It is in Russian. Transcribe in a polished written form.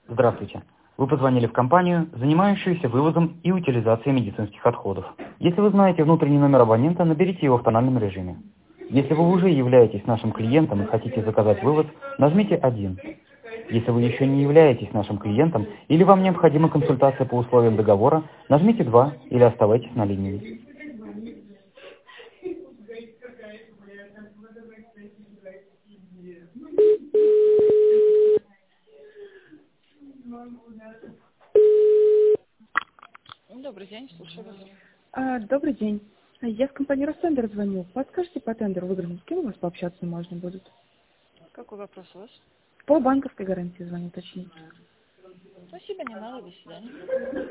Здравствуйте. Вы позвонили в компанию, занимающуюся вывозом и утилизацией медицинских отходов. Если вы знаете внутренний номер абонента, наберите его в тональном режиме. Если вы уже являетесь нашим клиентом и хотите заказать вывоз, нажмите 1. Если вы еще не являетесь нашим клиентом или вам необходима консультация по условиям договора, нажмите 2 или оставайтесь на линии. Добрый день, слушаю вас. Добрый день. Я с компании Ростендер звоню. Подскажите по тендеру выигранному, с кем у вас пообщаться можно будет? Какой вопрос у вас? По банковской гарантии звоню, точнее. Спасибо, не надо, до свидания.